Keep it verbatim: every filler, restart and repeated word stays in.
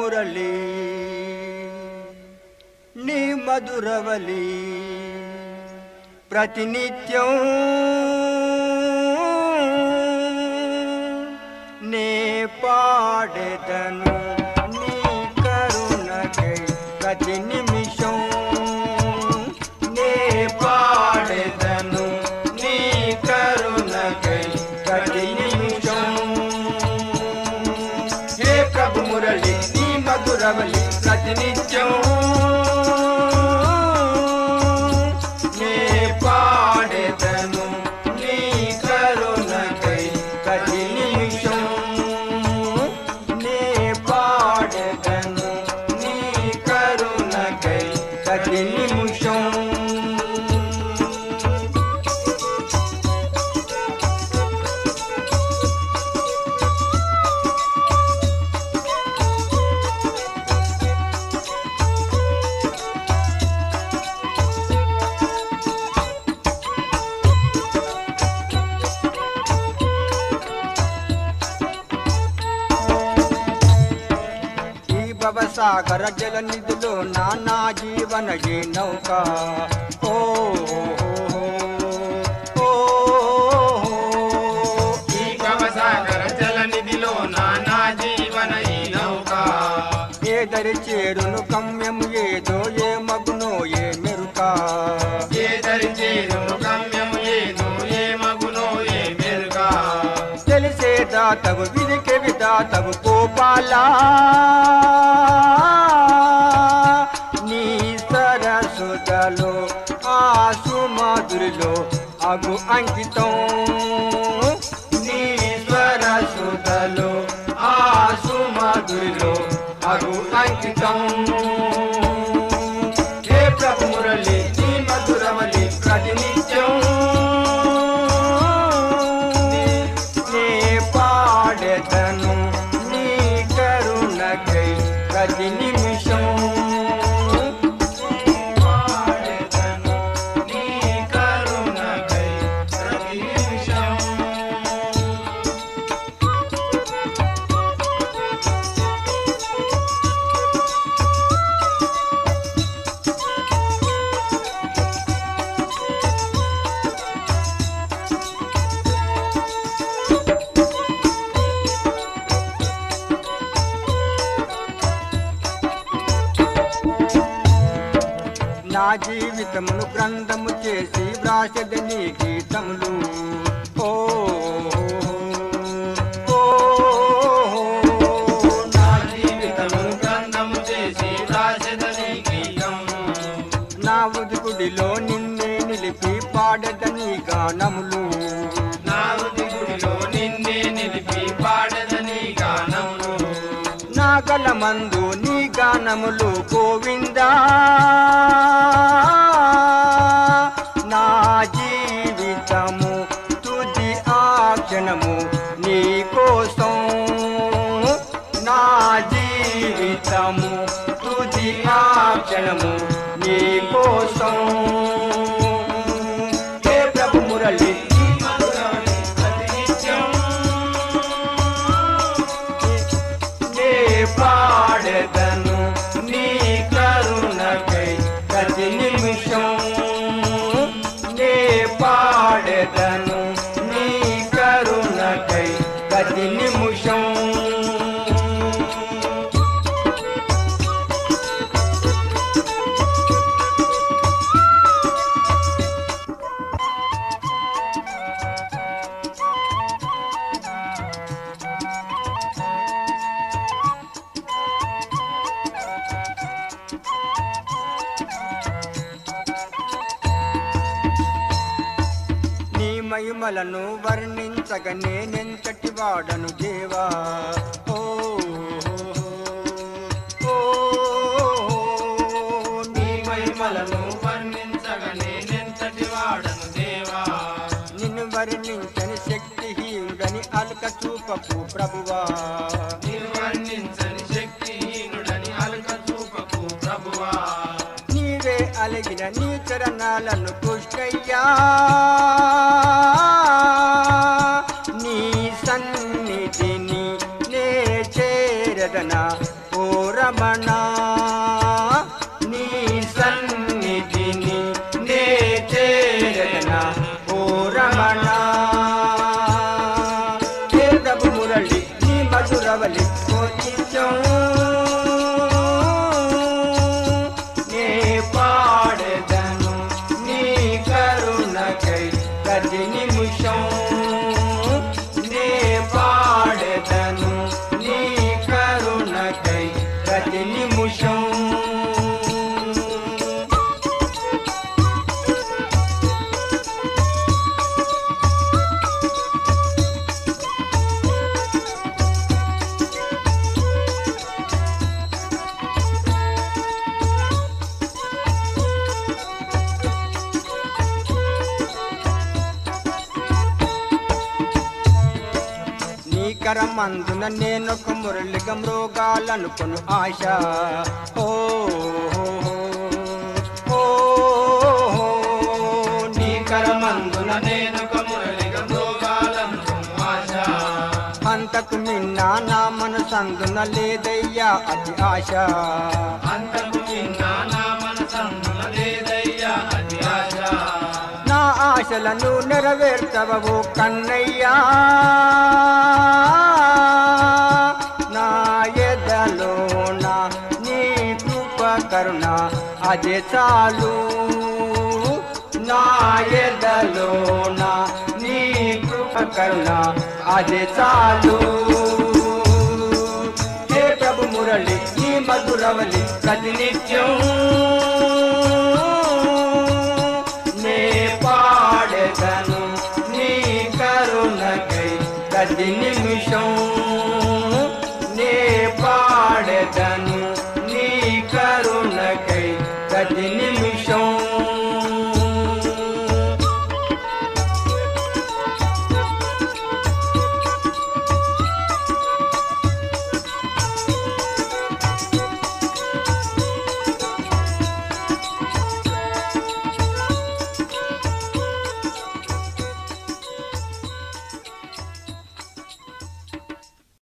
మురళి నీ మధురవలి ప్రతినిత్యం నే పాడెదను నీ కరుణకై ప్రతి నిమిషం నే పాడెదను నీ కరుణకై ప్రతి నిమిషం హే ప్రభు మురళి నీ మధురవలి ప్రతినిత్యం నే పాడెదను నీ కరుణకై ప్రతి నిమిషం నే పాడెదను నీ కరుణకై ప్రతి నిమిషం భవసాగర జల నిధిలో నానా జీవన ఏ నౌక ఓ ఈ భవసాగర జల నిధిలో నానా జీవన ఈ నౌక ఏదరి చేరును గమ్యము ఏదో ఏ మగునో ఏ మెరుక ఏదరి చేరును గమ్యము ఏదో ఏ మగునో ఏ మెరుక తెలిసే దాతవు విదికే విదాతవు గోపాలా నీ సరసుదలో ఆసుమధురిలో అగు అంకితం నీ సరసుదలో ఆసుమధురిలో అగు అంకితం హే ప్రభు మురళి నీ మధురవలి ప్రతినిత్యం నే పాడెదను నీ కరుణకై ప్రతి నిమిషం పాడెదను నీ కరుణకై ప్రతి నిమిషం నా జీవితమును గ్రంథము చేసి వ్రాసెద నీ గీతములు ఓ ఓ, నా జీవితమును గ్రంథము చేసి రాసెద నీ గీతం నా ఉదుకుడిలో నిన్నే నిలిపి పాడెద నీ గానములు నా హృది గుడిలో నిన్నే నిలిపి పాడెద నీ గానములు నా గలమందు నీ గానములు గోవిందా నా జీవితము తుది ఆ క్షణము నీ కోసం నా జీవితము తుది ఆ క్షణము నీ కోసం హే ప్రభు మురళి నీ మధురవలి ప్రతినిత్యం నే పాడెదను నీ కరుణకై ప్రతి నిమిషం నే పాడెదను నీ కరుణకై ప్రతి నిమిషం నీ మహిమలను వర్ణించగ నేనెంతటి వాడను దేవా ఓ ఓ, నీ మహిమలను వర్ణించగ నేనెంతటి వాడను దేవా నిన్ను వర్ణించని శక్తిహీనుడని అల్క చూపకు ప్రభువా నిన్ను వర్ణించని శక్తిహీనుడని అలక చూపకు ప్రభువా నీవే అలిగిన నీ చరణాలను పుష్టయ్యా నీ సన్నిధిని నే చేరదన ఓరా రమణ నీ సన్నిధిని నే చేరన ఓ రమణ హే ప్రభు మురళి నీ మధురవలి ఓ నిత్యం నే పాడెదను నీ కరుణకై ప్రతి నిమిషం నే పాడెదను నీ కరుణకై ప్రతి నిమిషం కరమందున నేనొక మురళిగా మృగాలనుకును ఆశ ఓ ఓ నీ కరమందున నేనొక మురళిగా మృగాలనుకును ఆశ అంతకు నిన్న నా మనసందున లేదయ్యా అది ఆశ అంతకు నిన్న నా మనసందున లేదయ్యా అది ఆశ నా ఆశలను నెరవేర్చవవు కన్నయ్యా నా ఎదలోన నీ కృప కరుణ అదే చాలు నా ఎదలోన నీ కృప కరుణ అదే చాలు హే ప్రభు మురళి నీ మధురవలి ప్రతినిత్యం నే పాడెదను నీ కరుణకై ప్రతి నిమిషం నే పాడెదను